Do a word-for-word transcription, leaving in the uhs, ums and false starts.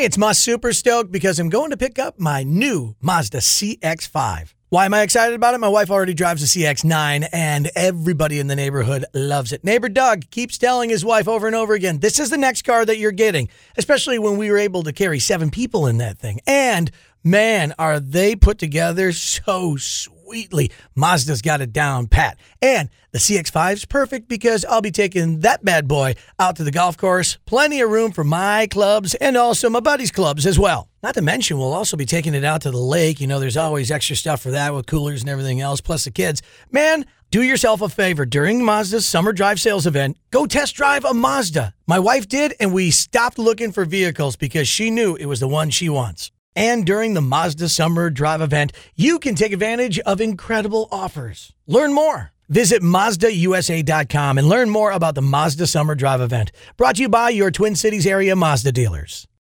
it's Moss super stoked because I'm going to pick up my new Mazda C X five. Why am I excited about it? My wife already drives a C X nine, and everybody in the neighborhood loves it. Neighbor Doug keeps telling his wife over and over again, this is the next car that you're getting, especially when we were able to carry seven people in that thing. And, man, are they put together so sweetly. Mazda's got it down pat. And the C X five's perfect because I'll be taking that bad boy out to the golf course. Plenty of room for my clubs and also my buddies' clubs as well. Not to mention, we'll also be taking it out to the lake. You know, there's always extra stuff for that with coolers and everything else, plus the kids. Man, do yourself a favor. During Mazda's summer drive sales event, go test drive a Mazda. My wife did, and we stopped looking for vehicles because she knew it was the one she wants. And during the Mazda Summer Drive event, you can take advantage of incredible offers. Learn more. Visit Mazda U S A dot com and learn more about the Mazda Summer Drive event. Brought to you by your Twin Cities area Mazda dealers.